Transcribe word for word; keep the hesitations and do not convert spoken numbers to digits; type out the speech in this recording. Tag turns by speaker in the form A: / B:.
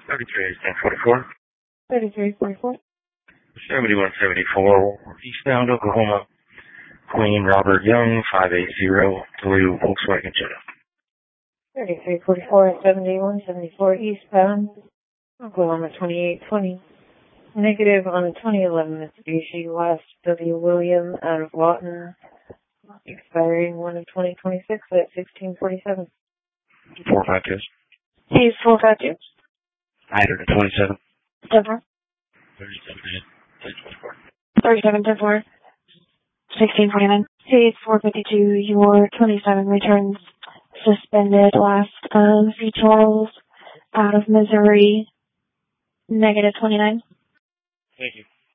A: thirty-three, ten forty-four.
B: thirty-three forty-four.
A: seventy-one seventy-four, eastbound Oklahoma. Queen Robert Young, five eight zero, Toledo Volkswagen Jetta.
B: thirty-three forty-four, seventy-one seventy-four, eastbound Oklahoma twenty-eight twenty. Negative on twenty eleven Mitsubishi West W. William out of Lawton. Expiring one of twenty twenty-six at sixteen forty-seven.
A: four five two.
B: He's four five two.
A: nine twenty-seven.
B: Several.
A: thirty-seven ten forty-four.
B: thirty-seven ten four. sixteen forty-nine. He's four fifty-two. Your twenty-seven returns suspended last of V. Charles out of Missouri. Negative twenty-nine.
A: Thank you.